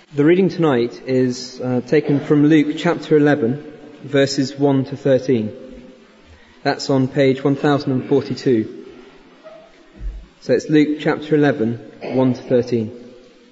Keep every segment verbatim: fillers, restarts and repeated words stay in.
The reading tonight is uh, taken from Luke chapter eleven, verses one to thirteen. That's on page one thousand forty-two. So it's Luke chapter eleven, one to thirteen.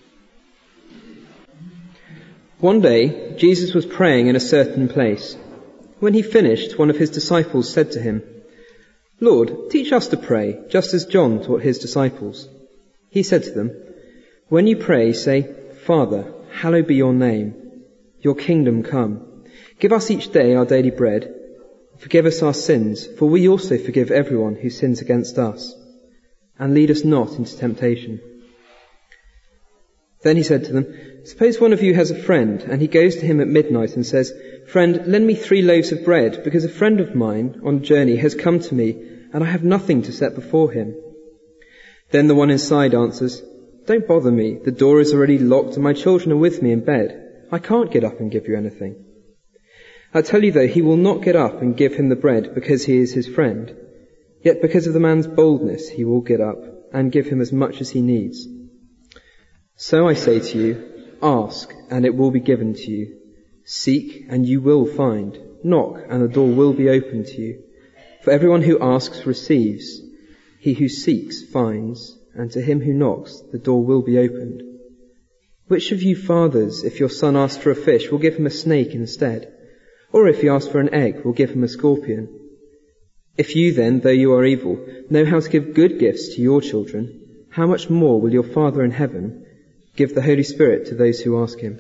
One day, Jesus was praying in a certain place. When he finished, one of his disciples said to him, "Lord, teach us to pray, just as John taught his disciples." He said to them, "When you pray, say, 'Father, hallowed be your name. Your kingdom come. Give us each day our daily bread. Forgive us our sins, for we also forgive everyone who sins against us. And lead us not into temptation.'" Then he said to them, "Suppose one of you has a friend, and he goes to him at midnight and says, 'Friend, lend me three loaves of bread, because a friend of mine on journey has come to me, and I have nothing to set before him.' Then the one inside answers, 'Don't bother me. The door is already locked and my children are with me in bed. I can't get up and give you anything.' I tell you though, he will not get up and give him the bread because he is his friend. Yet because of the man's boldness, he will get up and give him as much as he needs. So I say to you, ask and it will be given to you. Seek and you will find. Knock and the door will be opened to you. For everyone who asks receives. He who seeks finds. And to him who knocks, the door will be opened. Which of you fathers, if your son asks for a fish, will give him a snake instead? Or if he asks for an egg, will give him a scorpion? If you then, though you are evil, know how to give good gifts to your children, how much more will your Father in heaven give the Holy Spirit to those who ask him?"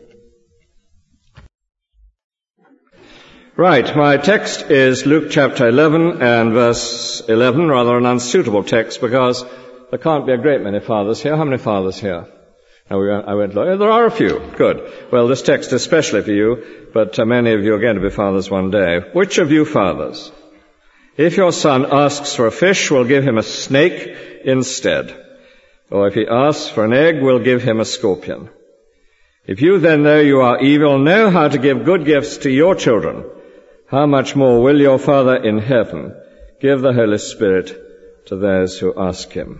Right, my text is Luke chapter eleven and verse eleven, rather an unsuitable text because there can't be a great many fathers here. How many fathers here? Now, we, I went, oh, there are a few. Good. Well, this text is especially for you, but uh, many of you are going to be fathers one day. Which of you fathers, if your son asks for a fish, will give him a snake instead? Or if he asks for an egg, will give him a scorpion? If you then, though you are evil, know how to give good gifts to your children, how much more will your Father in heaven give the Holy Spirit to those who ask him?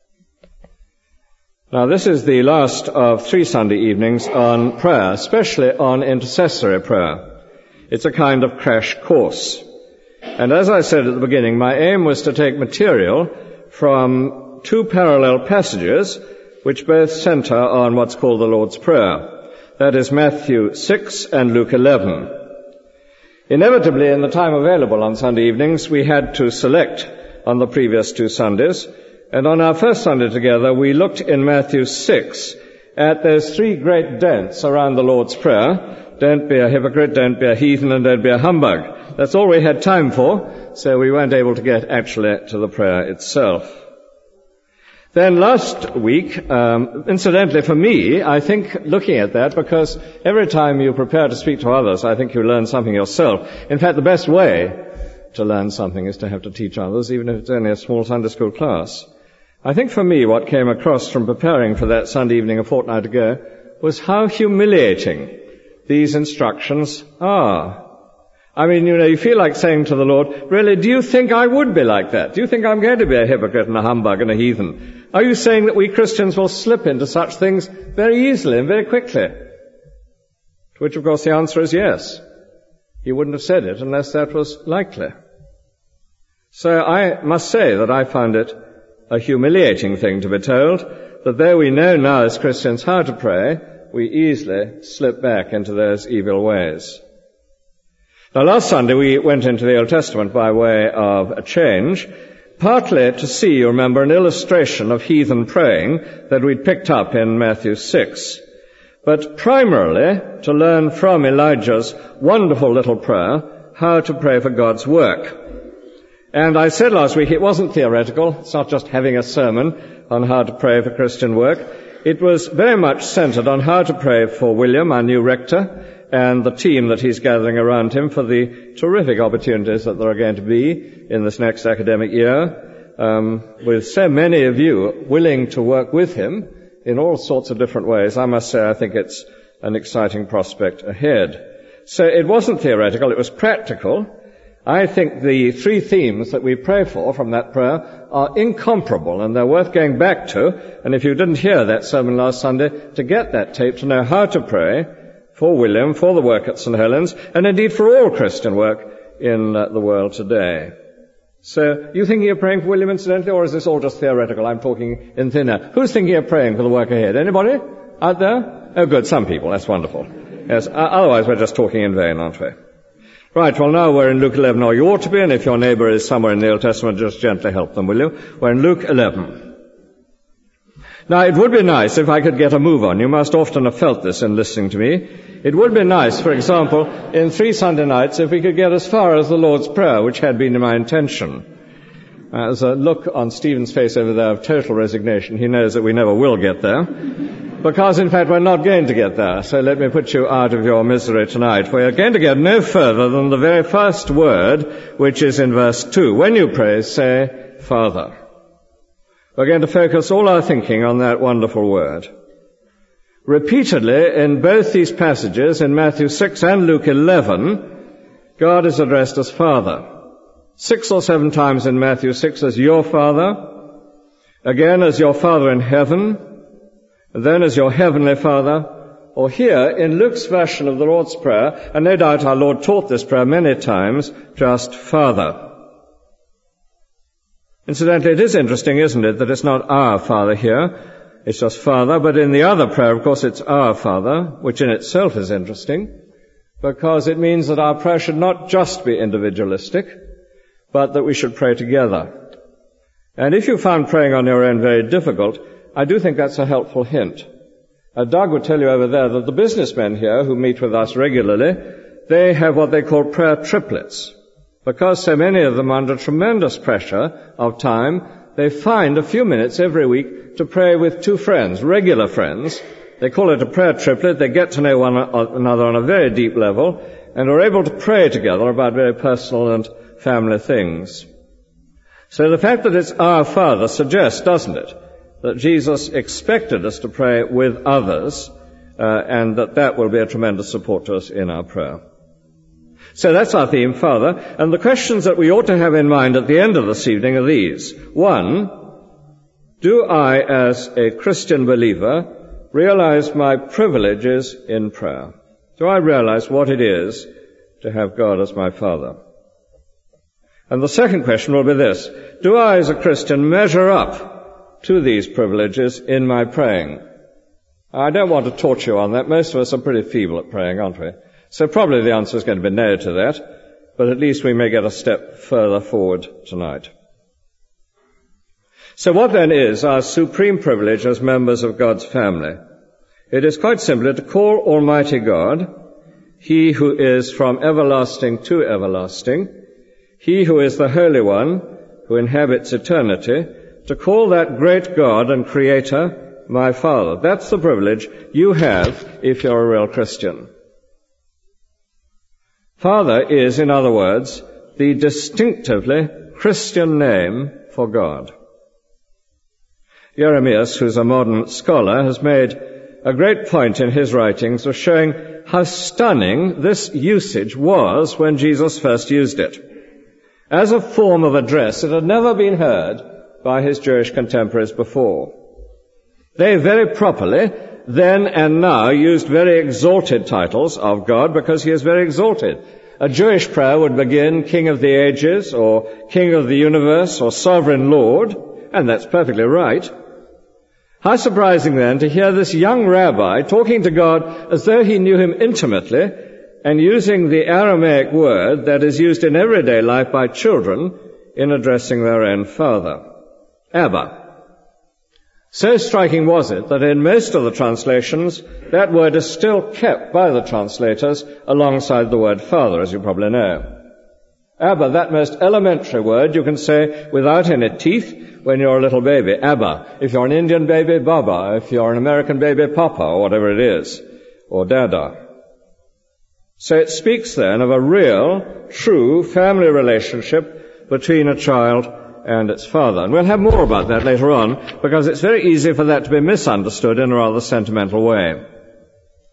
Now, this is the last of three Sunday evenings on prayer, especially on intercessory prayer. It's a kind of crash course. And as I said at the beginning, my aim was to take material from two parallel passages which both center on what's called the Lord's Prayer. That is Matthew six and Luke eleven. Inevitably, in the time available on Sunday evenings, we had to select on the previous two Sundays. And on our first Sunday together, we looked in Matthew six at those three great don'ts around the Lord's Prayer. Don't be a hypocrite, don't be a heathen, and don't be a humbug. That's all we had time for, so we weren't able to get actually to the prayer itself. Then last week, um, incidentally for me, I think looking at that, because every time you prepare to speak to others, I think you learn something yourself. In fact, the best way to learn something is to have to teach others, even if it's only a small Sunday school class. I think for me what came across from preparing for that Sunday evening a fortnight ago was how humiliating these instructions are. I mean, you know, you feel like saying to the Lord, really, do you think I would be like that? Do you think I'm going to be a hypocrite and a humbug and a heathen? Are you saying that we Christians will slip into such things very easily and very quickly? To which, of course, the answer is yes. He wouldn't have said it unless that was likely. So I must say that I found it a humiliating thing to be told that though we know now as Christians how to pray, we easily slip back into those evil ways. Now, last Sunday we went into the Old Testament by way of a change, partly to see, you remember, an illustration of heathen praying that we'd picked up in Matthew six, but primarily to learn from Elijah's wonderful little prayer how to pray for God's work. And I said last week it wasn't theoretical. It's not just having a sermon on how to pray for Christian work. It was very much centered on how to pray for William, our new rector, and the team that he's gathering around him for the terrific opportunities that there are going to be in this next academic year, um, with so many of you willing to work with him in all sorts of different ways. I must say I think it's an exciting prospect ahead. So it wasn't theoretical, it was practical. I think the three themes that we pray for from that prayer are incomparable, and they're worth going back to. And if you didn't hear that sermon last Sunday, to get that tape, to know how to pray for William, for the work at Saint Helens, and indeed for all Christian work in uh, the world today. So, you thinking of praying for William incidentally, or is this all just theoretical? I'm talking in thin air. Who's thinking of praying for the work ahead? Anybody out there? Oh, good, some people. That's wonderful. Yes, uh, otherwise we're just talking in vain, aren't we? Right, well now we're in Luke eleven, or you ought to be, and if your neighbour is somewhere in the Old Testament, just gently help them, will you? We're in Luke eleven. Now, it would be nice if I could get a move on. You must often have felt this in listening to me. It would be nice, for example, in three Sunday nights, if we could get as far as the Lord's Prayer, which had been my intention. Uh, there's a look on Stephen's face over there of total resignation. He knows that we never will get there. Because, in fact, we're not going to get there. So let me put you out of your misery tonight. We're going to get no further than the very first word, which is in verse two. When you pray, say, Father. We're going to focus all our thinking on that wonderful word. Repeatedly, in both these passages, in Matthew six and Luke eleven, God is addressed as Father. Six or seven times in Matthew six as your Father, again as your Father in heaven, and then as your heavenly Father, or here in Luke's version of the Lord's Prayer, and no doubt our Lord taught this prayer many times, just Father. Incidentally, it is interesting, isn't it, that it's not our Father here, it's just Father, but in the other prayer, of course, it's our Father, which in itself is interesting, because it means that our prayer should not just be individualistic, but that we should pray together. And if you found praying on your own very difficult, I do think that's a helpful hint. Uh, Doug would tell you over there that the businessmen here who meet with us regularly, they have what they call prayer triplets. Because so many of them are under tremendous pressure of time, they find a few minutes every week to pray with two friends, regular friends. They call it a prayer triplet. They get to know one another on a very deep level and are able to pray together about very personal and family things. So the fact that it's our Father suggests, doesn't it, that Jesus expected us to pray with others, uh, and that that will be a tremendous support to us in our prayer. So that's our theme, Father, and the questions that we ought to have in mind at the end of this evening are these. One, do I, as a Christian believer, realize my privileges in prayer? Do I realize what it is to have God as my Father? And the second question will be this. Do I, as a Christian, measure up to these privileges in my praying? I don't want to torture you on that. Most of us are pretty feeble at praying, aren't we? So probably the answer is going to be no to that, but at least we may get a step further forward tonight. So what then is our supreme privilege as members of God's family? It is quite simply to call Almighty God, He who is from everlasting to everlasting, He who is the Holy One, who inhabits eternity, to call that great God and Creator my Father. That's the privilege you have if you're a real Christian. Father is, in other words, the distinctively Christian name for God. Jeremias, who's a modern scholar, has made a great point in his writings of showing how stunning this usage was when Jesus first used it. As a form of address, it had never been heard by his Jewish contemporaries before. They very properly, then and now, used very exalted titles of God because he is very exalted. A Jewish prayer would begin King of the Ages, or King of the Universe, or Sovereign Lord, and that's perfectly right. How surprising then to hear this young rabbi talking to God as though he knew him intimately, and using the Aramaic word that is used in everyday life by children in addressing their own father. Abba. So striking was it that in most of the translations, that word is still kept by the translators alongside the word father, as you probably know. Abba, that most elementary word you can say without any teeth when you're a little baby. Abba. If you're an Indian baby, Baba. If you're an American baby, Papa, or whatever it is. Or Dada. So it speaks then of a real, true family relationship between a child and its father. And we'll have more about that later on, because it's very easy for that to be misunderstood in a rather sentimental way.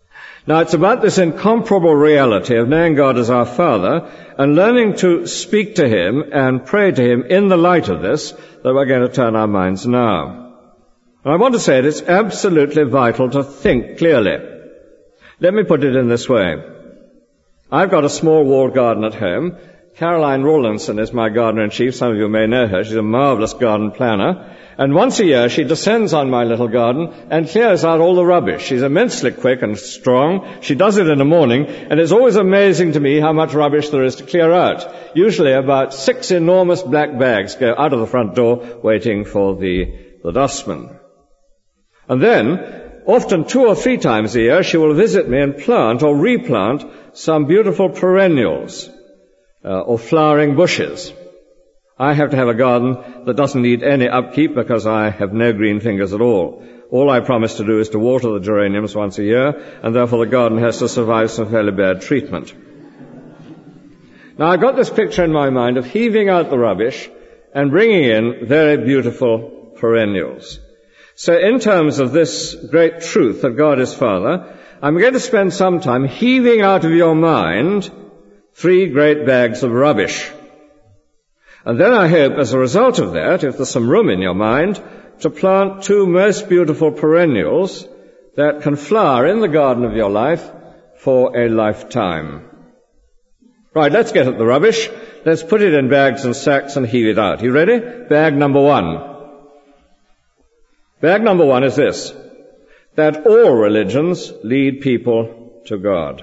Now, it's about this incomparable reality of knowing God as our Father and learning to speak to Him and pray to Him in the light of this that we're going to turn our minds now. And I want to say it, it's absolutely vital to think clearly. Let me put it in this way. I've got a small walled garden at home. Caroline Rawlinson is my gardener-in-chief. Some of you may know her. She's a marvelous garden planner. And once a year she descends on my little garden and clears out all the rubbish. She's immensely quick and strong. She does it in the morning, and it's always amazing to me how much rubbish there is to clear out. Usually about six enormous black bags go out of the front door waiting for the, the dustman. And then, often two or three times a year, she will visit me and plant or replant some beautiful perennials uh, or flowering bushes. I have to have a garden that doesn't need any upkeep because I have no green fingers at all. All I promise to do is to water the geraniums once a year, and therefore the garden has to survive some fairly bad treatment. Now, I've got this picture in my mind of heaving out the rubbish and bringing in very beautiful perennials. So in terms of this great truth that God is Father, I'm going to spend some time heaving out of your mind three great bags of rubbish. And then I hope, as a result of that, if there's some room in your mind, to plant two most beautiful perennials that can flower in the garden of your life for a lifetime. Right, let's get at the rubbish. Let's put it in bags and sacks and heave it out. You ready? Bag number one. Bag number one is this, that all religions lead people to God.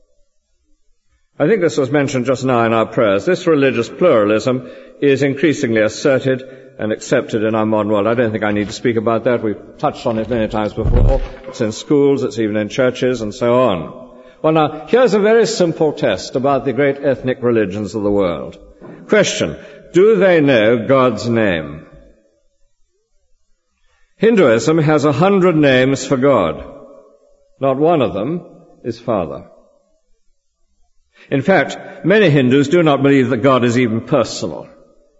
I think this was mentioned just now in our prayers. This religious pluralism is increasingly asserted and accepted in our modern world. I don't think I need to speak about that. We've touched on it many times before. It's in schools, it's even in churches, and so on. Well, now, here's a very simple test about the great ethnic religions of the world. Question, do they know God's name? Hinduism has a hundred names for God. Not one of them is Father. In fact, many Hindus do not believe that God is even personal.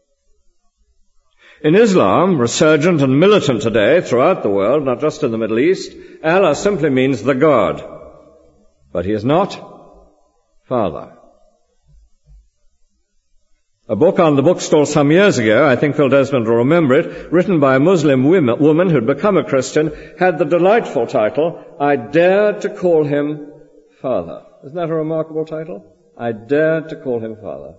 In Islam, resurgent and militant today throughout the world, not just in the Middle East, Allah simply means the God. But He is not Father. A book on the bookstall some years ago, I think Phil Desmond will remember it, written by a Muslim woman who had become a Christian, had the delightful title, I Dared to Call Him Father. Isn't that a remarkable title? I dared to call Him Father.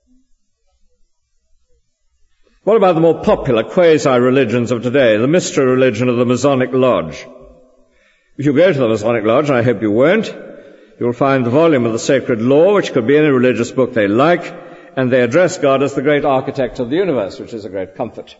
What about the more popular quasi-religions of today, the mystery religion of the Masonic Lodge? If you go to the Masonic Lodge, and I hope you won't, you'll find the volume of the Sacred Law, which could be any religious book they like, and they address God as the great architect of the universe, which is a great comfort.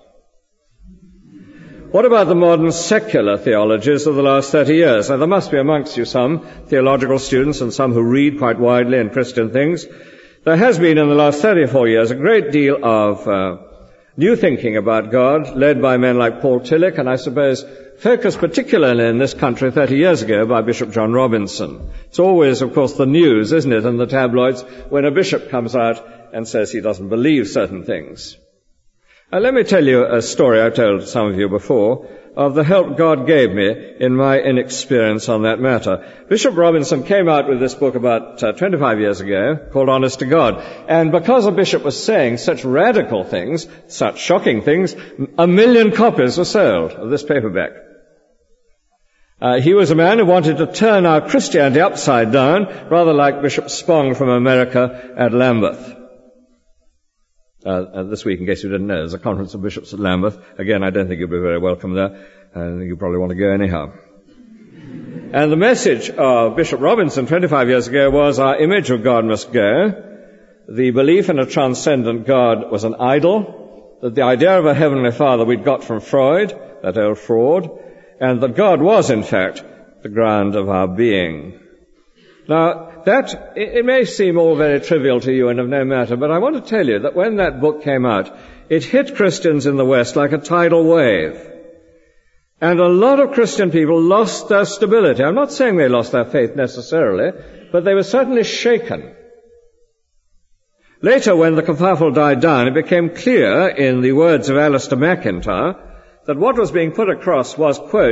What about the modern secular theologies of the last thirty years? Now, there must be amongst you some theological students and some who read quite widely in Christian things. There has been in the last thirty or four years a great deal of uh, new thinking about God, led by men like Paul Tillich, and I suppose focused particularly in this country thirty years ago by Bishop John Robinson. It's always, of course, the news, isn't it, in the tabloids, when a bishop comes out and says he doesn't believe certain things. Uh, let me tell you a story I've told some of you before of the help God gave me in my inexperience on that matter. Bishop Robinson came out with this book about uh, twenty-five years ago called Honest to God. And because a bishop was saying such radical things, such shocking things, a million copies were sold of this paperback. Uh, he was a man who wanted to turn our Christianity upside down, rather like Bishop Spong from America at Lambeth. Uh, uh, this week, in case you didn't know, there's a conference of bishops at Lambeth. Again, I don't think you'll be very welcome there. I think you probably want to go anyhow. And the message of Bishop Robinson twenty-five years ago was our image of God must go. The belief in a transcendent God was an idol. That the idea of a heavenly Father we'd got from Freud, that old fraud. And that God was, in fact, the ground of our being. Now, that, it may seem all very trivial to you and of no matter, but I want to tell you that when that book came out, it hit Christians in the West like a tidal wave. And a lot of Christian people lost their stability. I'm not saying they lost their faith necessarily, but they were certainly shaken. Later, when the kerfuffle died down, it became clear, in the words of Alistair McIntyre, that what was being put across was, quote,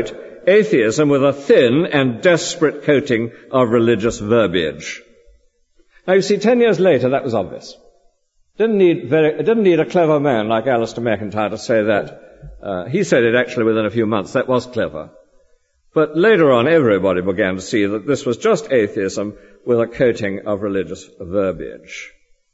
atheism with a thin and desperate coating of religious verbiage. Now you see, ten years later that was obvious. Didn't need very, it didn't need a clever man like Alistair McIntyre to say that. Uh, he said it actually within a few months. That was clever. But later on, everybody began to see that this was just atheism with a coating of religious verbiage.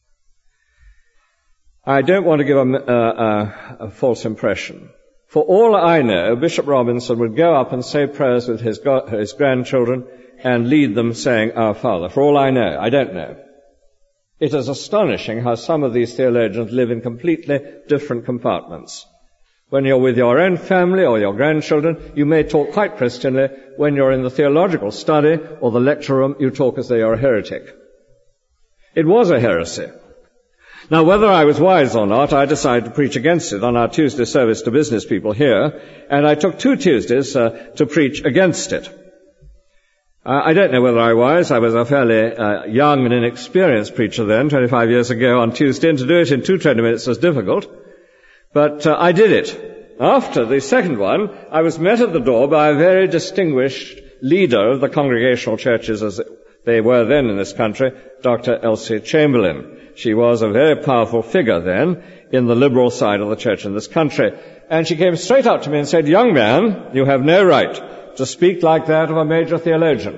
I don't want to give a, a, a false impression. For all I know, Bishop Robinson would go up and say prayers with his, his grandchildren and lead them saying, Our Father. For all I know, I don't know. It is astonishing how some of these theologians live in completely different compartments. When you're with your own family or your grandchildren, you may talk quite Christianly. When you're in the theological study or the lecture room, you talk as though you're a heretic. It was a heresy. Now, whether I was wise or not, I decided to preach against it on our Tuesday service to business people here, and I took two Tuesdays uh, to preach against it. Uh, I don't know whether I was. I was a fairly uh, young and inexperienced preacher then, twenty-five years ago on Tuesday, and to do it in two twenty minutes was difficult. But uh, I did it. After the second one, I was met at the door by a very distinguished leader of the Congregational churches as they were then in this country, Doctor Elsie Chamberlain. She was a very powerful figure then in the liberal side of the church in this country. And she came straight up to me and said, Young man, you have no right to speak like that of a major theologian.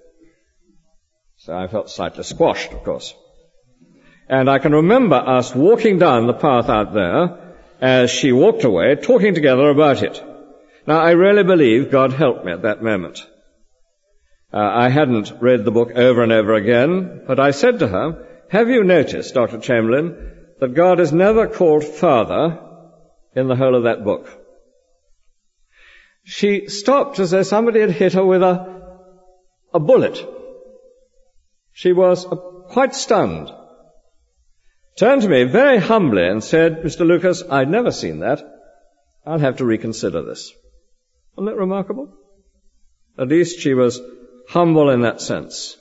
So I felt slightly squashed, of course. And I can remember us walking down the path out there as she walked away, talking together about it. Now, I really believe God helped me at that moment. Uh, I hadn't read the book over and over again, but I said to her, have you noticed, Doctor Chamberlain, that God is never called Father in the whole of that book? She stopped as though somebody had hit her with a, a bullet. She was uh, quite stunned. Turned to me very humbly and said, Mister Lucas, I'd never seen that. I'll have to reconsider this. Wasn't that remarkable? At least she was humble in that sense.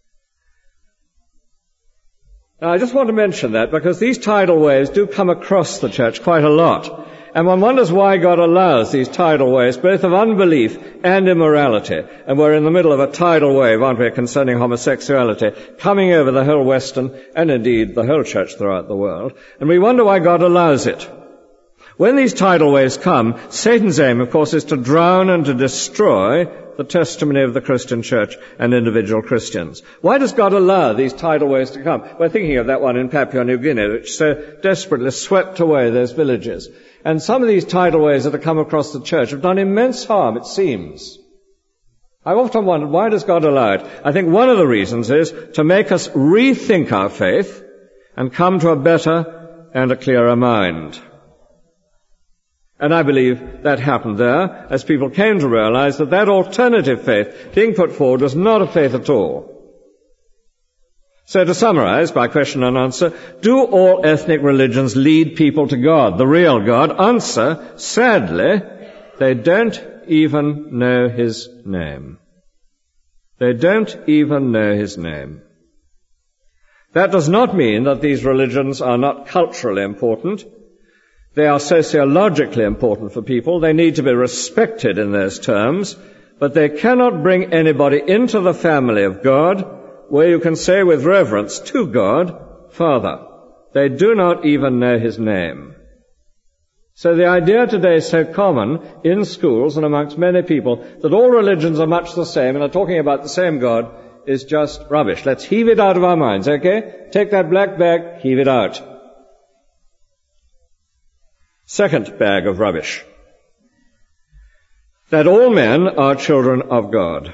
Now, I just want to mention that because these tidal waves do come across the church quite a lot. And one wonders why God allows these tidal waves, both of unbelief and immorality. And we're in the middle of a tidal wave, aren't we, concerning homosexuality, coming over the whole Western, and indeed the whole church throughout the world. And we wonder why God allows it. When these tidal waves come, Satan's aim, of course, is to drown and to destroy the testimony of the Christian church and individual Christians. Why does God allow these tidal waves to come? We're thinking of that one in Papua New Guinea, which so desperately swept away those villages. And some of these tidal waves that have come across the church have done immense harm, it seems. I've often wondered, why does God allow it? I think one of the reasons is to make us rethink our faith and come to a better and a clearer mind. And I believe that happened there as people came to realize that that alternative faith being put forward was not a faith at all. So to summarize by question and answer, do all ethnic religions lead people to God, the real God? Answer, sadly, they don't even know His name. They don't even know His name. That does not mean that these religions are not culturally important. They are sociologically important for people. They need to be respected in those terms, but they cannot bring anybody into the family of God where you can say with reverence to God, Father. They do not even know His name. So the idea today is so common in schools and amongst many people that all religions are much the same and are talking about the same God is just rubbish. Let's heave it out of our minds, okay? Take that black bag, heave it out. Second bag of rubbish. That all men are children of God.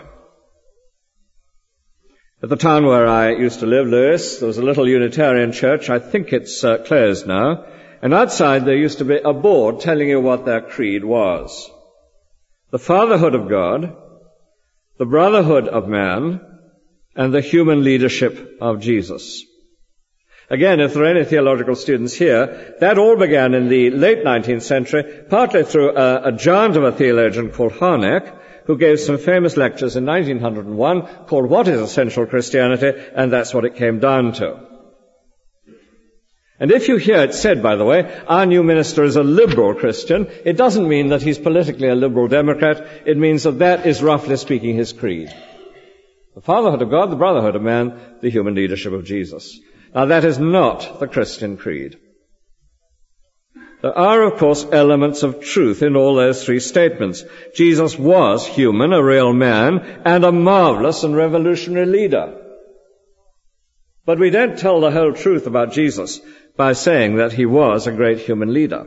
At the town where I used to live, Lewis, there was a little Unitarian church. I think it's uh, closed now. And outside there used to be a board telling you what their creed was. The fatherhood of God, the brotherhood of man, and the human leadership of Jesus. Again, if there are any theological students here, that all began in the late nineteenth century, partly through a, a giant of a theologian called Harnack, who gave some famous lectures in nineteen oh one called What is Essential Christianity? And that's what it came down to. And if you hear it said, by the way, our new minister is a liberal Christian, it doesn't mean that he's politically a liberal Democrat. It means that that is, roughly speaking, his creed. The fatherhood of God, the brotherhood of man, the human leadership of Jesus. Now, that is not the Christian creed. There are, of course, elements of truth in all those three statements. Jesus was human, a real man, and a marvelous and revolutionary leader. But we don't tell the whole truth about Jesus by saying that he was a great human leader.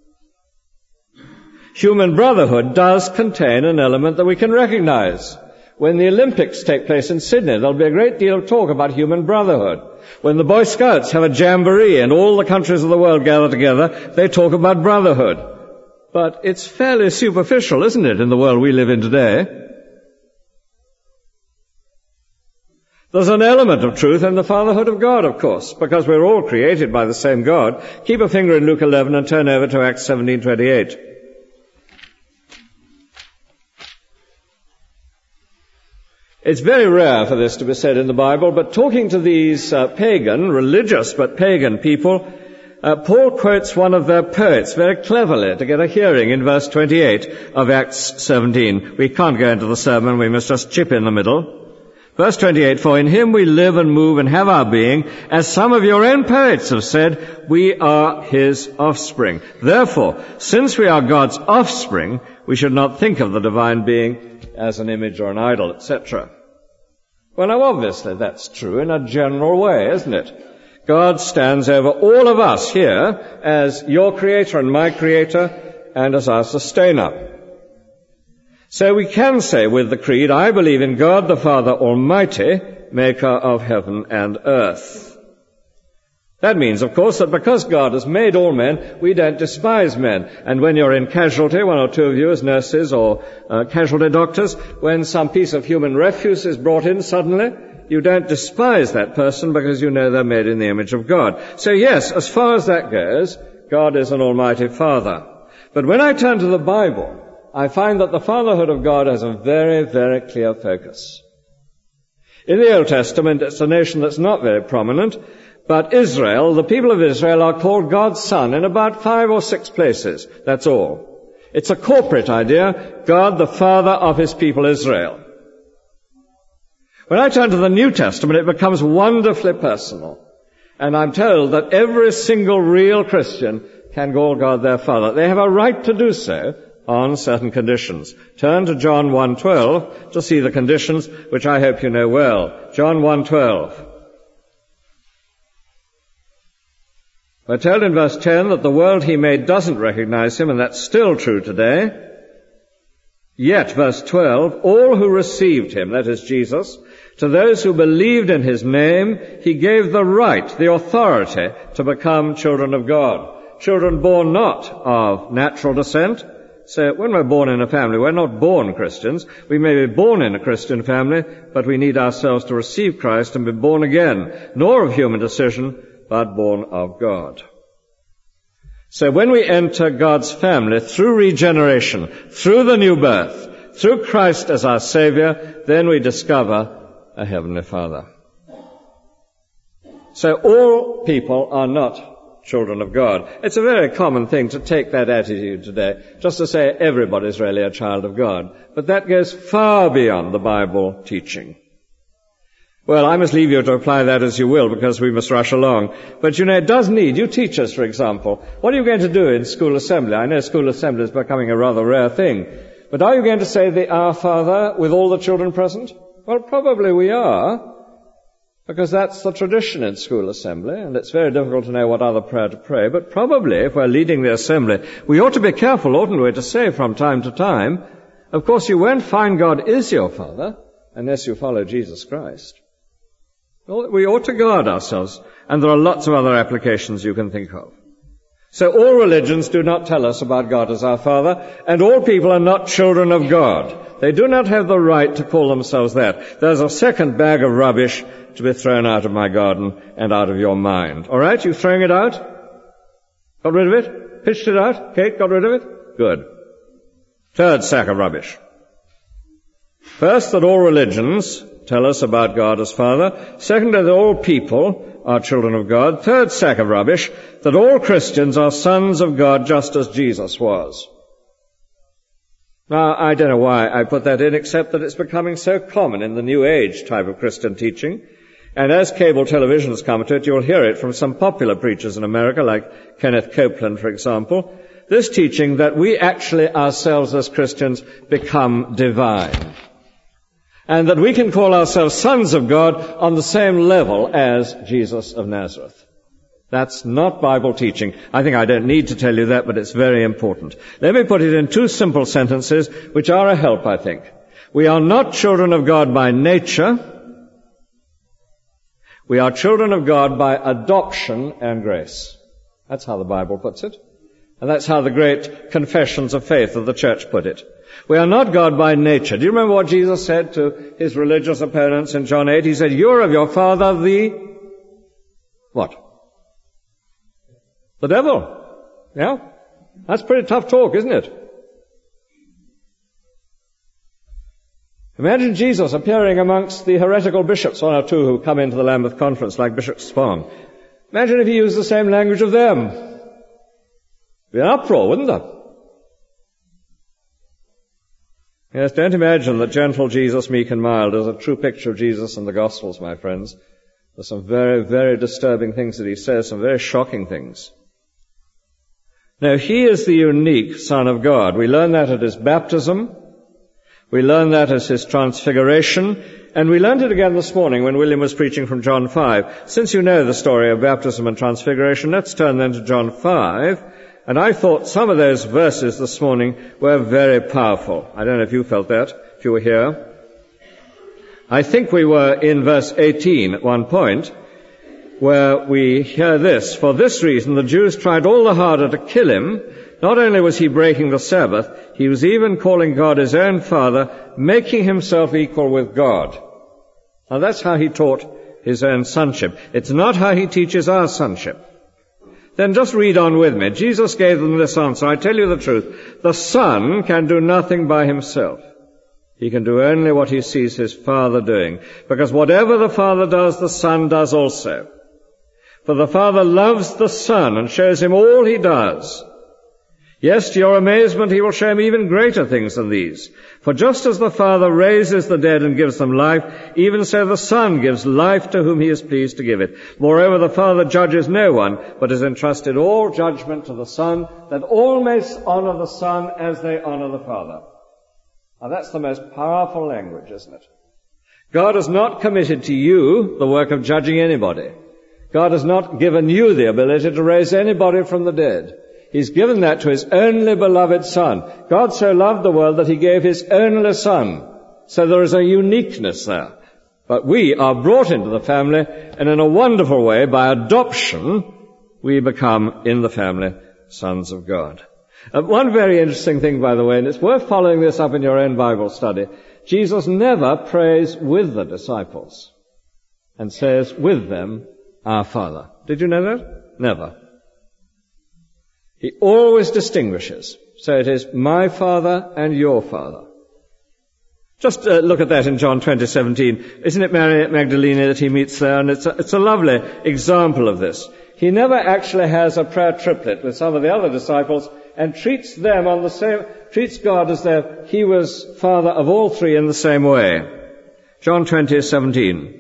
Human brotherhood does contain an element that we can recognize. When the Olympics take place in Sydney, there'll be a great deal of talk about human brotherhood. When the Boy Scouts have a jamboree and all the countries of the world gather together, they talk about brotherhood. But it's fairly superficial, isn't it, in the world we live in today? There's an element of truth in the fatherhood of God, of course, because we're all created by the same God. Keep a finger in Luke eleven and turn over to Acts seventeen twenty-eight. It's very rare for this to be said in the Bible, but talking to these uh, pagan, religious but pagan people, uh, Paul quotes one of their poets very cleverly to get a hearing in verse twenty-eight of Acts seventeen. We can't go into the sermon, we must just chip in the middle. Verse twenty-eight, for in him we live and move and have our being, as some of your own poets have said, we are his offspring. Therefore, since we are God's offspring, we should not think of the divine being as an image or an idol, et cetera. Well, now obviously that's true in a general way, isn't it? God stands over all of us here as your creator and my creator and as our sustainer. So we can say with the Creed, I believe in God the Father Almighty, maker of heaven and earth. That means, of course, that because God has made all men, we don't despise men. And when you're in casualty, one or two of you as nurses or uh, casualty doctors, when some piece of human refuse is brought in suddenly, you don't despise that person because you know they're made in the image of God. So yes, as far as that goes, God is an Almighty Father. But when I turn to the Bible, I find that the fatherhood of God has a very, very clear focus. In the Old Testament, it's a nation that's not very prominent, but Israel, the people of Israel, are called God's son in about five or six places. That's all. It's a corporate idea, God the Father of his people Israel. When I turn to the New Testament, it becomes wonderfully personal. And I'm told that every single real Christian can call God their Father. They have a right to do so on certain conditions. Turn to John one twelve to see the conditions, which I hope you know well. John one twelve. We're told in verse ten that the world he made doesn't recognize him, and that's still true today. Yet, verse twelve, all who received him, that is Jesus, to those who believed in his name, he gave the right, the authority, to become children of God. Children born not of natural descent. So when we're born in a family, we're not born Christians. We may be born in a Christian family, but we need ourselves to receive Christ and be born again, nor of human decision, but born of God. So when we enter God's family through regeneration, through the new birth, through Christ as our Savior, then we discover a Heavenly Father. So all people are not children of God. It's a very common thing to take that attitude today, just to say everybody's really a child of God. But that goes far beyond the Bible teaching. Well, I must leave you to apply that as you will, because we must rush along. But you know, it does need, you teachers, for example, what are you going to do in school assembly? I know school assembly is becoming a rather rare thing. But are you going to say the Our Father with all the children present? Well, probably we are, because that's the tradition in school assembly, and it's very difficult to know what other prayer to pray. But probably, if we're leading the assembly, we ought to be careful, oughtn't we, to say from time to time, of course you won't find God is your Father unless you follow Jesus Christ. We ought to guard ourselves, and there are lots of other applications you can think of. So all religions do not tell us about God as our Father, and all people are not children of God. They do not have the right to call themselves that. There's a second bag of rubbish to be thrown out of my garden and out of your mind. All right, you throwing it out? Got rid of it? Pitched it out? Kate, got rid of it? Good. Third sack of rubbish. First, that all religions tell us about God as Father. Secondly, that all people are children of God. Third sack of rubbish, that all Christians are sons of God just as Jesus was. Now, I don't know why I put that in, except that it's becoming so common in the New Age type of Christian teaching. And as cable television has come to it, you'll hear it from some popular preachers in America, like Kenneth Copeland, for example. This teaching that we actually ourselves as Christians become divine. And that we can call ourselves sons of God on the same level as Jesus of Nazareth. That's not Bible teaching. I think I don't need to tell you that, but it's very important. Let me put it in two simple sentences, which are a help, I think. We are not children of God by nature. We are children of God by adoption and grace. That's how the Bible puts it. And that's how the great confessions of faith of the church put it. We are not God by nature. Do you remember what Jesus said to his religious opponents in John eight? He said, "You're of your father, the..." What? The devil. Yeah? That's pretty tough talk, isn't it? Imagine Jesus appearing amongst the heretical bishops, one or two who come into the Lambeth Conference, like Bishop Spong. Imagine if he used the same language of them. It'd be an uproar, wouldn't there? Yes, don't imagine that gentle Jesus, meek and mild, is a true picture of Jesus in the Gospels, my friends. There's some very, very disturbing things that he says, some very shocking things. Now, he is the unique Son of God. We learn that at his baptism. We learn that as his transfiguration. And we learned it again this morning when William was preaching from John five. Since you know the story of baptism and transfiguration, let's turn then to John five. And I thought some of those verses this morning were very powerful. I don't know if you felt that, if you were here. I think we were in verse eighteen at one point, where we hear this: "For this reason the Jews tried all the harder to kill him. Not only was he breaking the Sabbath, he was even calling God his own Father, making himself equal with God." Now that's how he taught his own sonship. It's not how he teaches our sonship. Then just read on with me. Jesus gave them this answer: "I tell you the truth, the Son can do nothing by himself. He can do only what he sees his Father doing, because whatever the Father does, the Son does also. For the Father loves the Son and shows him all he does. Yes, to your amazement, he will show him even greater things than these. For just as the Father raises the dead and gives them life, even so the Son gives life to whom he is pleased to give it. Moreover, the Father judges no one, but has entrusted all judgment to the Son, that all may honor the Son as they honor the Father." Now that's the most powerful language, isn't it? God has not committed to you the work of judging anybody. God has not given you the ability to raise anybody from the dead. He's given that to his only beloved Son. God so loved the world that he gave his only Son. So there is a uniqueness there. But we are brought into the family, and in a wonderful way, by adoption, we become, in the family, sons of God. Uh, one very interesting thing, by the way, and it's worth following this up in your own Bible study. Jesus never prays with the disciples and says with them, "Our Father." Did you know that? Never. He always distinguishes. So it is my Father and your Father. Just uh, look at that in John twenty seventeen. Isn't it Mary Magdalene that he meets there? And it's a, it's a lovely example of this. He never actually has a prayer triplet with some of the other disciples and treats them on the same, treats God as though he was Father of all three in the same way. John twenty seventeen.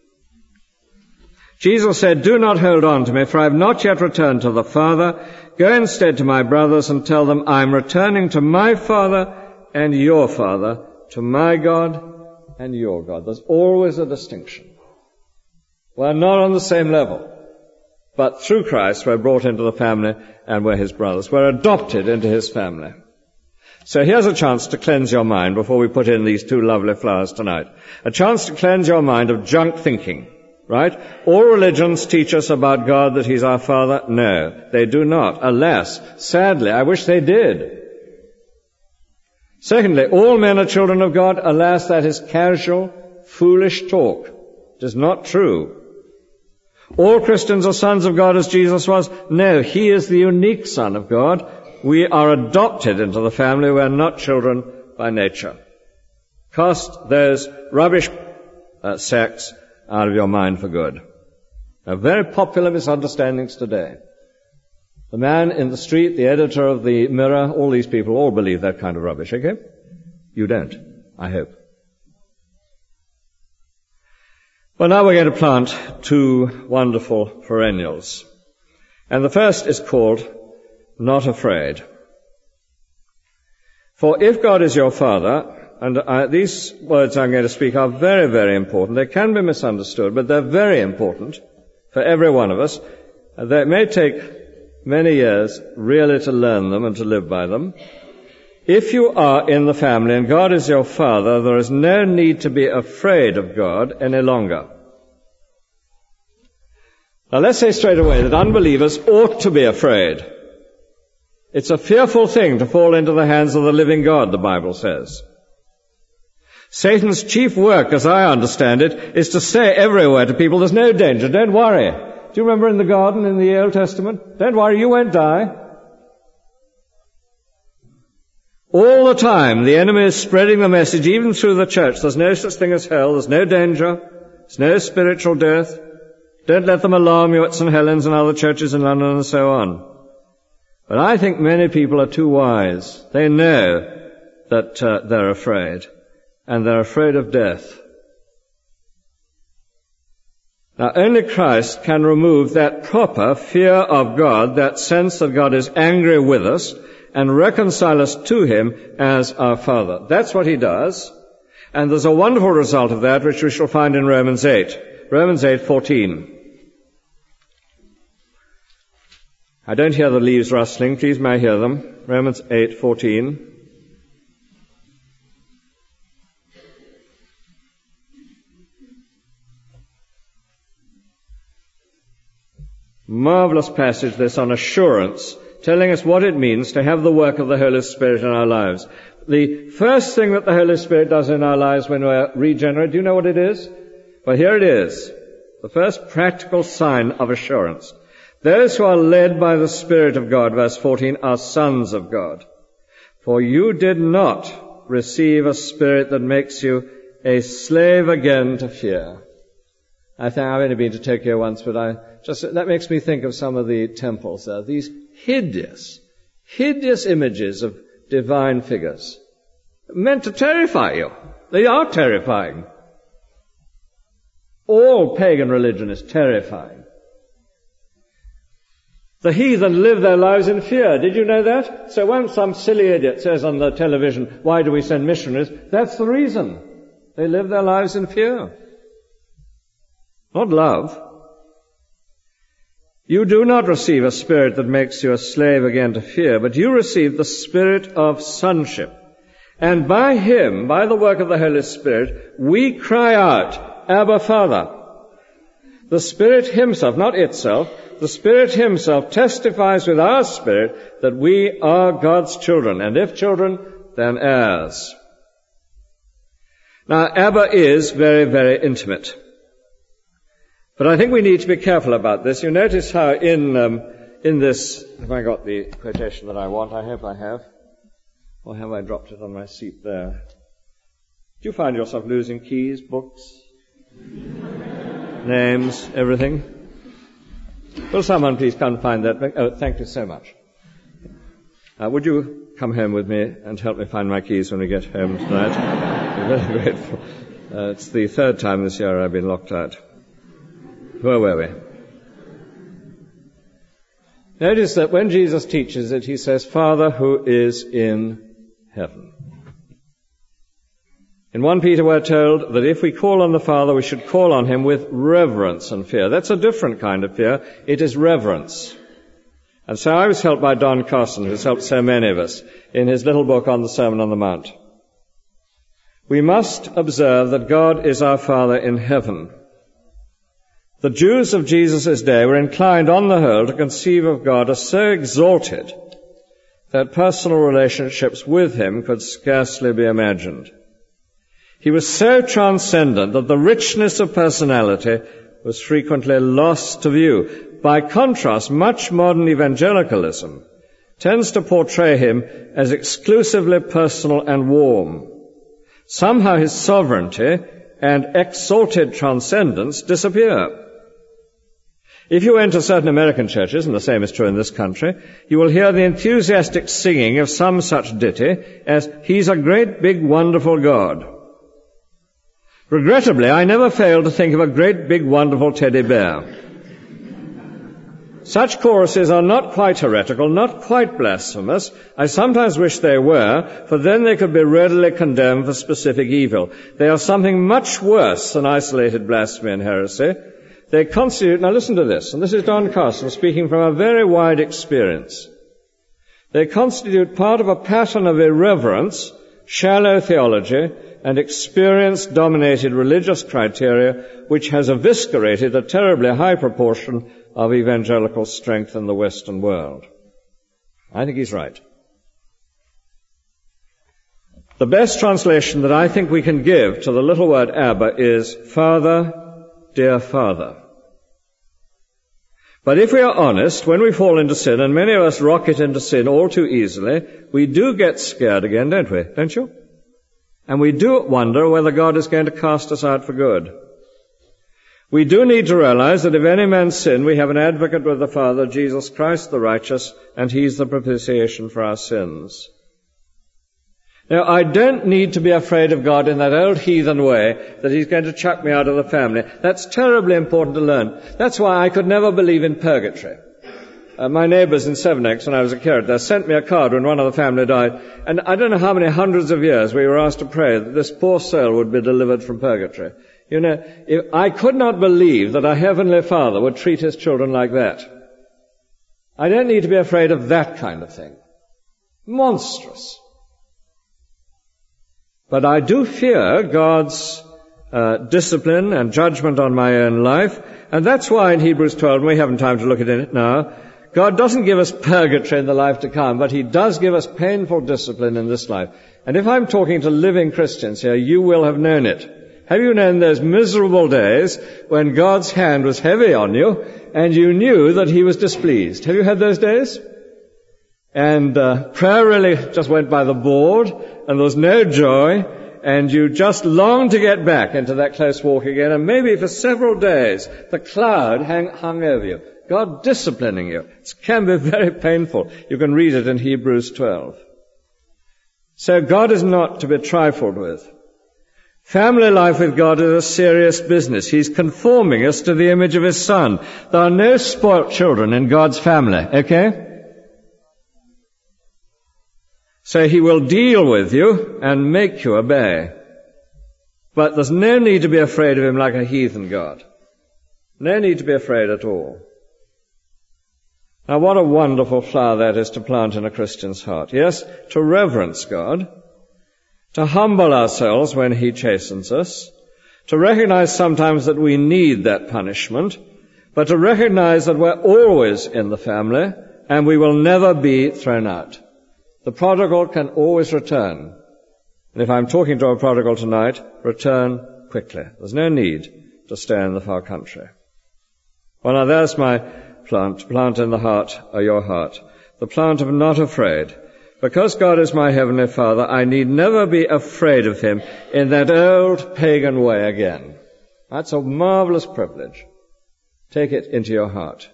Jesus said, "Do not hold on to me, for I have not yet returned to the Father. Go instead to my brothers and tell them, I am returning to my Father and your Father, to my God and your God." There's always a distinction. We're not on the same level. But through Christ, we're brought into the family and we're his brothers. We're adopted into his family. So here's a chance to cleanse your mind before we put in these two lovely flowers tonight. A chance to cleanse your mind of junk thinking. Right? All religions teach us about God that he's our Father. No, they do not. Alas, sadly, I wish they did. Secondly, all men are children of God. Alas, that is casual, foolish talk. It is not true. All Christians are sons of God as Jesus was. No, he is the unique Son of God. We are adopted into the family. We are not children by nature. Cast those rubbish uh, sex out of your mind for good. Now, very popular misunderstandings today. The man in the street, the editor of the Mirror, all these people all believe that kind of rubbish, okay? You don't, I hope. Well, now we're going to plant two wonderful perennials. And the first is called Not Afraid. For if God is your Father, and I, these words I'm going to speak are very, very important. They can be misunderstood, but they're very important for every one of us. They may take many years really to learn them and to live by them. If you are in the family and God is your Father, there is no need to be afraid of God any longer. Now let's say straight away that unbelievers ought to be afraid. It's a fearful thing to fall into the hands of the living God, the Bible says. Satan's chief work, as I understand it, is to say everywhere to people, there's no danger, don't worry. Do you remember in the garden in the Old Testament? Don't worry, you won't die. All the time, the enemy is spreading the message, even through the church. There's no such thing as hell, there's no danger, there's no spiritual death. Don't let them alarm you at Saint Helens and other churches in London and so on. But I think many people are too wise. They know that uh, they're afraid, and they're afraid of death. Now, only Christ can remove that proper fear of God, that sense that God is angry with us, and reconcile us to Him as our Father. That's what He does, and there's a wonderful result of that which we shall find in Romans eight. Romans eight fourteen. I don't hear the leaves rustling. Please may I hear them. Romans eight fourteen. Marvelous passage this on assurance, telling us what it means to have the work of the Holy Spirit in our lives. The first thing that the Holy Spirit does in our lives when we're regenerate, do you know what it is? Well, here it is. The first practical sign of assurance. Those who are led by the Spirit of God, verse fourteen, are sons of God. For you did not receive a spirit that makes you a slave again to fear. I think I've only been to Tokyo once, but I just, that makes me think of some of the temples there. These hideous, hideous images of divine figures. Meant to terrify you. They are terrifying. All pagan religion is terrifying. The heathen live their lives in fear. Did you know that? So when some silly idiot says on the television, why do we send missionaries? That's the reason. They live their lives in fear. Not love. You do not receive a spirit that makes you a slave again to fear, but you receive the spirit of sonship. And by Him, by the work of the Holy Spirit, we cry out, Abba, Father. The Spirit Himself, not itself, the Spirit Himself testifies with our spirit that we are God's children, and if children, then heirs. Now, Abba is very, very intimate. But I think we need to be careful about this. You notice how in um, in this, have I got the quotation that I want? I hope I have. Or have I dropped it on my seat there? Do you find yourself losing keys, books, names, everything? Will someone please come and find that? Oh, thank you so much. Uh, would you come home with me and help me find my keys when we get home tonight? I'm very grateful. Uh, it's the third time this year I've been locked out. Where were we? Notice that when Jesus teaches it, He says, Father who is in heaven. In First Peter we're told that if we call on the Father, we should call on Him with reverence and fear. That's a different kind of fear. It is reverence. And so I was helped by Don Carson, who's helped so many of us, in his little book on the Sermon on the Mount. We must observe that God is our Father in heaven. The Jews of Jesus' day were inclined on the whole to conceive of God as so exalted that personal relationships with Him could scarcely be imagined. He was so transcendent that the richness of personality was frequently lost to view. By contrast, much modern evangelicalism tends to portray Him as exclusively personal and warm. Somehow His sovereignty and exalted transcendence disappear. If you enter certain American churches, and the same is true in this country, you will hear the enthusiastic singing of some such ditty as, "He's a great big wonderful God." Regrettably, I never fail to think of a great big wonderful teddy bear. Such choruses are not quite heretical, not quite blasphemous. I sometimes wish they were, for then they could be readily condemned for specific evil. They are something much worse than isolated blasphemy and heresy. They constitute, now listen to this, and this is Don Castle speaking from a very wide experience. They constitute part of a pattern of irreverence, shallow theology, and experience-dominated religious criteria which has eviscerated a terribly high proportion of evangelical strength in the Western world. I think he's right. The best translation that I think we can give to the little word Abba is, Father, dear Father. But if we are honest, when we fall into sin, and many of us rocket into sin all too easily, we do get scared again, don't we? Don't you? And we do wonder whether God is going to cast us out for good. We do need to realize that if any man sin, we have an advocate with the Father, Jesus Christ the righteous, and he's the propitiation for our sins. Now, I don't need to be afraid of God in that old heathen way that he's going to chuck me out of the family. That's terribly important to learn. That's why I could never believe in purgatory. Uh, my neighbours in Sevenoaks, when I was a curate there, sent me a card when one of the family died, and I don't know how many hundreds of years we were asked to pray that this poor soul would be delivered from purgatory. You know, if, I could not believe that our Heavenly Father would treat his children like that. I don't need to be afraid of that kind of thing. Monstrous. But I do fear God's uh, discipline and judgment on my own life, and that's why in Hebrews twelve, and we haven't time to look at it now, God doesn't give us purgatory in the life to come, but he does give us painful discipline in this life. And if I'm talking to living Christians here, you will have known it. Have you known those miserable days when God's hand was heavy on you and you knew that he was displeased? Have you had those days? And uh, prayer really just went by the board, and there was no joy, and you just longed to get back into that close walk again, and maybe for several days the cloud hang, hung over you. God disciplining you. It can be very painful. You can read it in Hebrews twelve. So God is not to be trifled with. Family life with God is a serious business. He's conforming us to the image of his Son. There are no spoilt children in God's family, okay? So he will deal with you and make you obey. But there's no need to be afraid of him like a heathen God. No need to be afraid at all. Now what a wonderful flower that is to plant in a Christian's heart. Yes, to reverence God, to humble ourselves when he chastens us, to recognize sometimes that we need that punishment, but to recognize that we're always in the family and we will never be thrown out. The prodigal can always return. And if I'm talking to a prodigal tonight, return quickly. There's no need to stay in the far country. Well, now there's my plant, plant in the heart, or your heart. The plant of not afraid. Because God is my Heavenly Father, I need never be afraid of him in that old pagan way again. That's a marvelous privilege. Take it into your heart.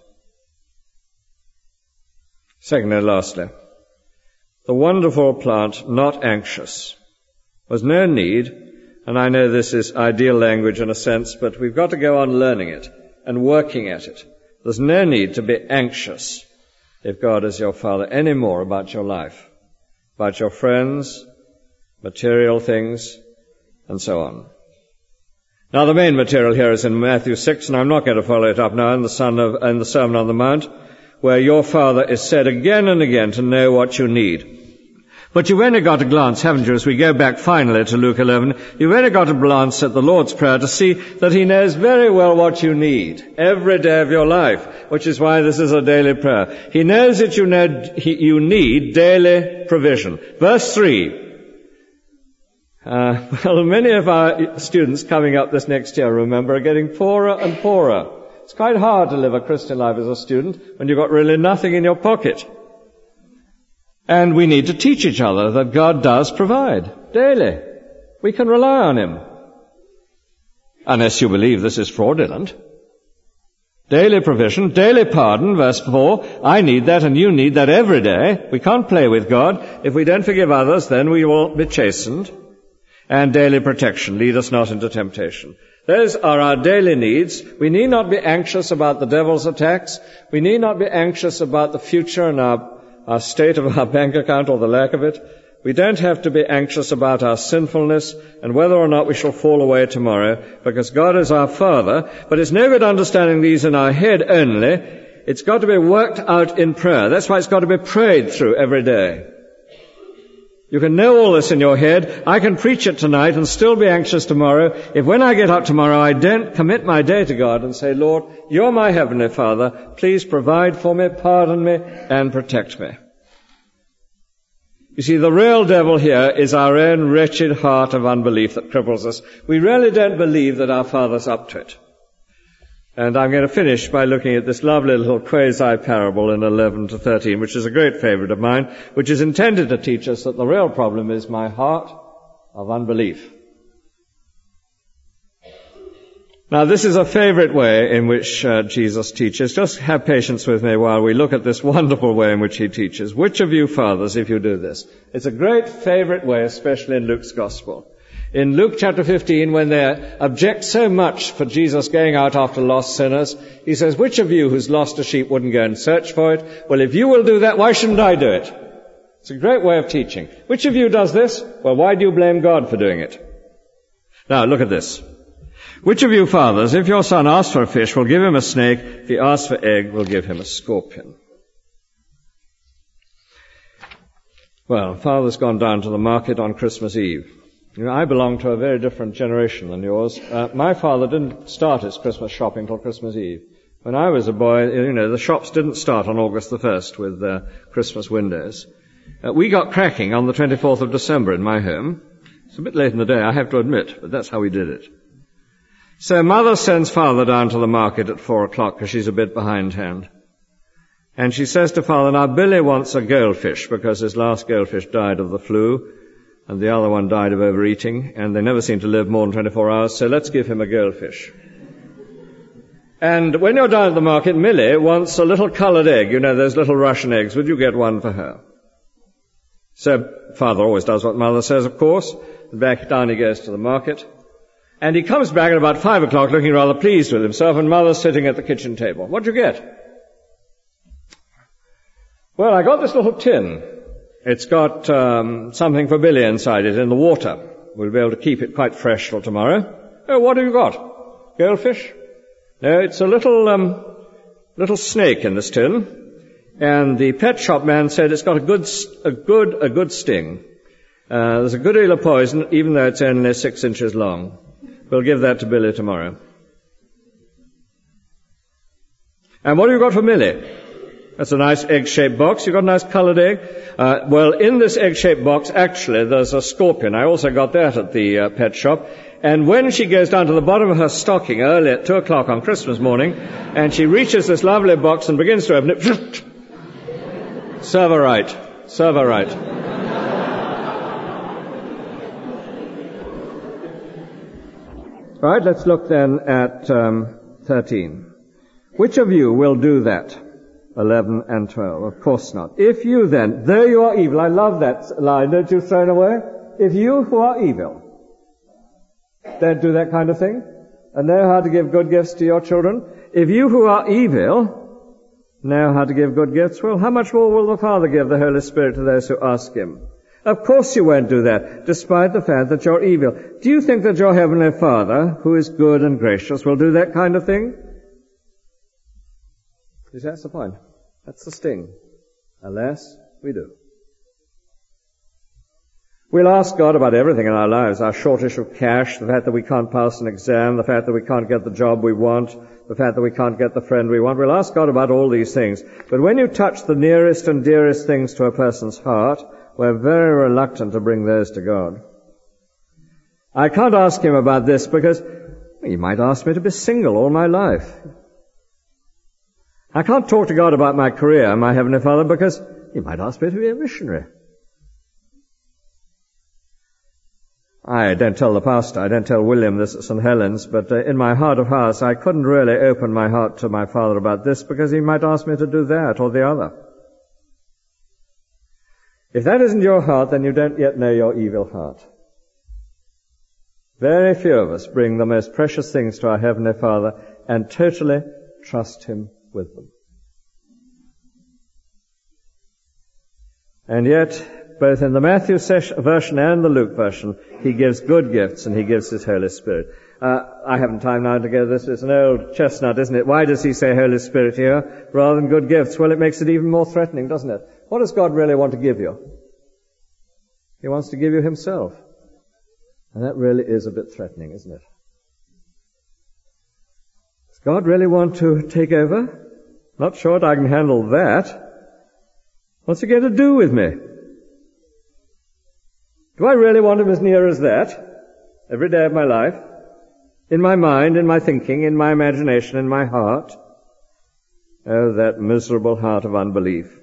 Secondly, and lastly, the wonderful plant, not anxious. There's no need, and I know this is ideal language in a sense, but we've got to go on learning it and working at it. There's no need to be anxious if God is your Father any more about your life, about your friends, material things, and so on. Now the main material here is in Matthew six, and I'm not going to follow it up now in the, Son of, in the Sermon on the Mount, where your Father is said again and again to know what you need. But you've only got a glance, haven't you, as we go back finally to Luke eleven, you've only got a glance at the Lord's Prayer to see that he knows very well what you need every day of your life, which is why this is a daily prayer. He knows that you, know, he, you need daily provision. Verse three. Uh, well, many of our students coming up this next year, remember, are getting poorer and poorer. It's quite hard to live a Christian life as a student when you've got really nothing in your pocket. And we need to teach each other that God does provide daily. We can rely on him. unless you believe this is fraudulent. Daily provision, daily pardon, verse four. I need that and you need that every day. We can't play with God. If we don't forgive others, then we will be chastened. And daily protection, lead us not into temptation. Those are our daily needs. We need not be anxious about the devil's attacks. We need not be anxious about the future and our, our state of our bank account or the lack of it. We don't have to be anxious about our sinfulness and whether or not we shall fall away tomorrow, because God is our Father. But it's no good understanding these in our head only. It's got to be worked out in prayer. That's why it's got to be prayed through every day. You can know all this in your head. I can preach it tonight and still be anxious tomorrow if when I get up tomorrow I don't commit my day to God and say, Lord, you're my Heavenly Father. Please provide for me, pardon me, and protect me. You see, the real devil here is our own wretched heart of unbelief that cripples us. We really don't believe that our Father's up to it. And I'm going to finish by looking at this lovely little quasi-parable in eleven to thirteen, which is a great favourite of mine, which is intended to teach us that the real problem is my heart of unbelief. Now, this is a favourite way in which uh, Jesus teaches. Just have patience with me while we look at this wonderful way in which he teaches. Which of you fathers, if you do this? It's a great favourite way, especially in Luke's Gospel. In Luke chapter fifteen, when they object so much for Jesus going out after lost sinners, he says, which of you who's lost a sheep wouldn't go and search for it? Well, if you will do that, why shouldn't I do it? It's a great way of teaching. Which of you does this? Well, why do you blame God for doing it? Now, look at this. Which of you fathers, if your son asks for a fish, will give him a snake? If he asks for egg, will give him a scorpion? Well, father's gone down to the market on Christmas Eve. You know, I belong to a very different generation than yours. Uh, my father didn't start his Christmas shopping till Christmas Eve. When I was a boy, you know, the shops didn't start on August the first with their Christmas windows. Uh, we got cracking on the twenty-fourth of December in my home. It's a bit late in the day, I have to admit, but that's how we did it. So mother sends father down to the market at four o'clock because she's a bit behindhand. And she says to father, now Billy wants a goldfish because his last goldfish died of the flu and the other one died of overeating, and they never seem to live more than twenty-four hours, so let's give him a goldfish. And when you're down at the market, Millie wants a little coloured egg, you know, those little Russian eggs. Would you get one for her? So father always does what mother says, of course. Back down he goes to the market. And he comes back at about five o'clock looking rather pleased with himself, and mother's sitting at the kitchen table. What'd you get? Well, I got this little tin. It's got um, something for Billy inside it in the water. We'll be able to keep it quite fresh till tomorrow. Oh, what have you got? Goldfish? No, it's a little, um, little snake in this tin. And the pet shop man said it's got a good, a good, a good sting. Uh, there's a good deal of poison, even though it's only six inches long. We'll give that to Billy tomorrow. And what have you got for Millie? That's a nice egg-shaped box. You've got a nice coloured egg. Uh, well, in this egg-shaped box, actually, there's a scorpion. I also got that at the uh, pet shop. And when she goes down to the bottom of her stocking early at two o'clock on Christmas morning, and she reaches this lovely box and begins to open it, serve her right. Serve her right. Right, let's look then at um, thirteen. Which of you will do that? eleven and twelve. Of course not. If you then, though you are evil, I love that line, don't you throw it away? If you who are evil don't do that kind of thing and know how to give good gifts to your children, if you who are evil know how to give good gifts, well, how much more will the Father give the Holy Spirit to those who ask him? Of course you won't do that, despite the fact that you're evil. Do you think that your Heavenly Father, who is good and gracious, will do that kind of thing? Because that's the point. That's the sting. Alas, we do. We'll ask God about everything in our lives, our shortage of cash, the fact that we can't pass an exam, the fact that we can't get the job we want, the fact that we can't get the friend we want. We'll ask God about all these things. But when you touch the nearest and dearest things to a person's heart, we're very reluctant to bring those to God. I can't ask him about this because he might ask me to be single all my life. I can't talk to God about my career, my Heavenly Father, because he might ask me to be a missionary. I don't tell the pastor, I don't tell William this at Saint Helens, but uh, in my heart of hearts I couldn't really open my heart to my father about this because he might ask me to do that or the other. If that isn't your heart, then you don't yet know your evil heart. Very few of us bring the most precious things to our Heavenly Father and totally trust Him with them. And yet, both in the Matthew version and the Luke version, He gives good gifts and He gives His Holy Spirit. Uh, I haven't time now to go this. It's an old chestnut, isn't it? Why does He say Holy Spirit here rather than good gifts? Well, it makes it even more threatening, doesn't it? What does God really want to give you? He wants to give you Himself. And that really is a bit threatening, isn't it? Does God really want to take over? Not sure I can handle that. What's He going to do with me? Do I really want Him as near as that every day of my life? In my mind, in my thinking, in my imagination, in my heart? Oh, that miserable heart of unbelief.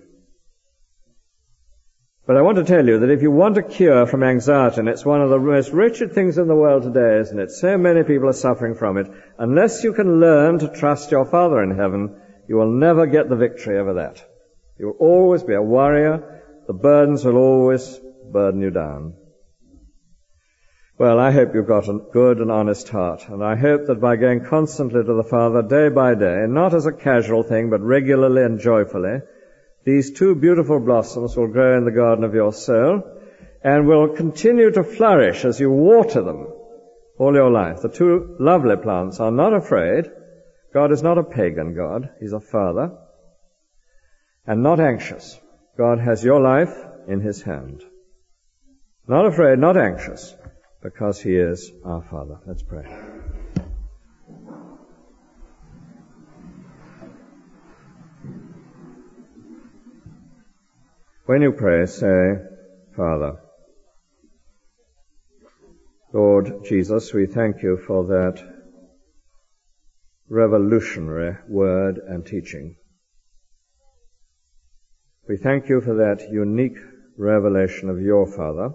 But I want to tell you that if you want a cure from anxiety, and it's one of the most wretched things in the world today, isn't it? So many people are suffering from it. Unless you can learn to trust your Father in heaven, you will never get the victory over that. You will always be a worrier. The burdens will always burden you down. Well, I hope you've got a good and honest heart, and I hope that by going constantly to the Father day by day, not as a casual thing, but regularly and joyfully, these two beautiful blossoms will grow in the garden of your soul and will continue to flourish as you water them all your life. The two lovely plants are not afraid. God is not a pagan God. He's a Father. And not anxious. God has your life in His hand. Not afraid, not anxious, because He is our Father. Let's pray. When you pray, say, Father. Lord Jesus, we thank You for that revolutionary word and teaching. We thank You for that unique revelation of Your Father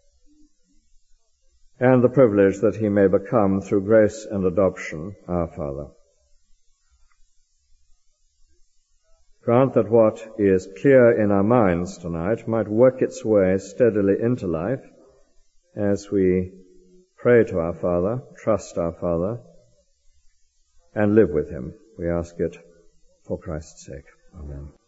and the privilege that He may become, through grace and adoption, our Father. Grant that what is clear in our minds tonight might work its way steadily into life as we pray to our Father, trust our Father, and live with Him. We ask it for Christ's sake. Amen.